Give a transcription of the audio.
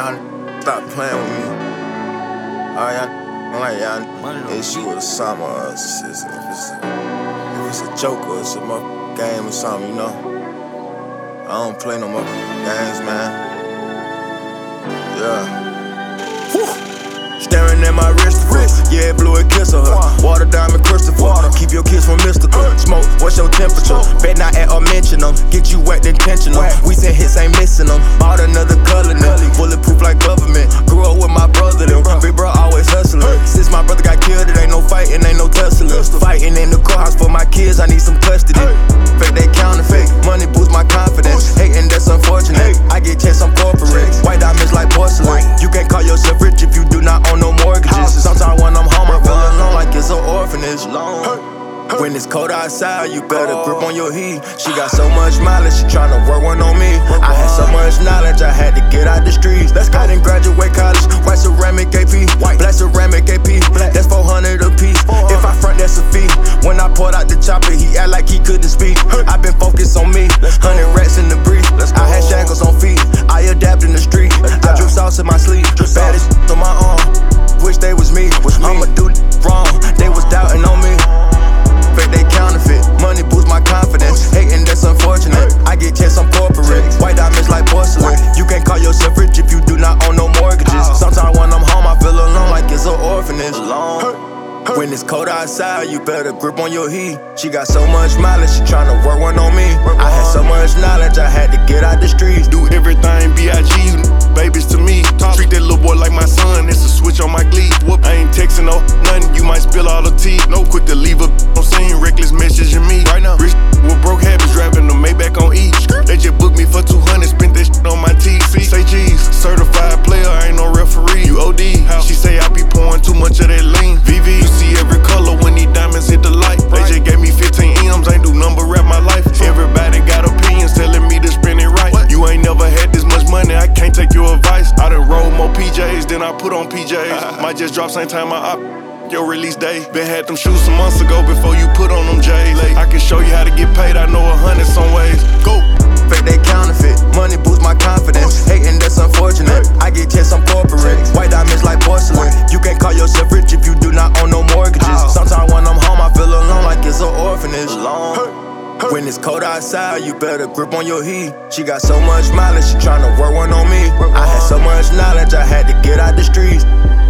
y'all stop playing with me. All y'all, like y'all, issue with a summer. If it's a joke or it's a game or something, you know. I don't play no more games, man. Yeah. Staring at my wrist, yeah, blue and kiss her. Water, diamond, Christopher. Keep your kids from mystical. Smoke, what's your temperature? Bet not at or mention them. Get you wet intentional. We sent hits, ain't missing them. Bought another color now. Bulletproof like government. Grew up with my brother, them. Big bro always hustling. Since my brother got killed, it ain't no fighting, ain't no tussling. Fighting in the courthouse for my kids, I need some custody. Fake, they counterfeit. Money boosts my confidence. Hating, that's unfortunate. I get checks, I'm corporate. White diamonds like porcelain. You can't call yourself rich if you do not own no mortgages. Sometimes when I'm home, I feel alone like it's an orphanage. When it's cold outside, you better grip on your heat. She got so much mileage, she tryna work one on me. I had so much knowledge, I had to get out the streets. I didn't graduate college, white ceramic AP, black ceramic AP, that's 400 a piece. If I front, that's a fee. When I pulled out the chopper, he act like he couldn't speak. I been focused on me, 100 rats in the brief. I had shackles on feet, I adapt in the street. I drip sauce in my sleep, baddest on my arm. Wish they was me, I'ma do wrong. They was doubting on me. Fake, they counterfeit. Money boosts my confidence. Hating, that's unfortunate. I get checks, I'm corporate. White diamonds like porcelain. You can't call yourself rich if you do not own no mortgages. Sometimes when I'm home, I feel alone like it's an orphanage. When it's cold outside, you better grip on your heat. She got so much mileage, she tryna work one on me. I had so much knowledge, I had to get out the streets. Do everything B.I.G. Babies to me. Treat that little boy like my son, it's a switch on my glee. Whoop, I ain't texting no nothing, you might spill all the tea. No quick to leave a on scene, reckless messaging me. Right now, rich with broke habits, driving the Maybach on E. They just booked me for 200, spent that shit on my teeth. Say cheese, certified player, I ain't no referee. You OD, she say I be pouring too much of that lean. VV, you see every color when these diamonds hit the light. They just gave me 15 M's, ain't do number rap my life. Everybody got opinions telling me to spend it right. You ain't never had this much money, I can't take your advice. I done roll more PJs than I put on PJs. Might just drop same time I your release day. Been had them shoes some months ago before you put on them J's. I can show you how to get paid, I know 100 some ways. Go! Fake, they counterfeit. Money boosts my confidence. Hating, that's unfortunate. I get checks, I'm corporate. White diamonds like porcelain. You can't call yourself rich if you do not own no mortgages. Sometimes when I'm home, I feel alone like it's an orphanage. When it's cold outside, you better grip on your heat. She got so much mileage, she tryna work one on me. I had so much knowledge, I had to get out the streets.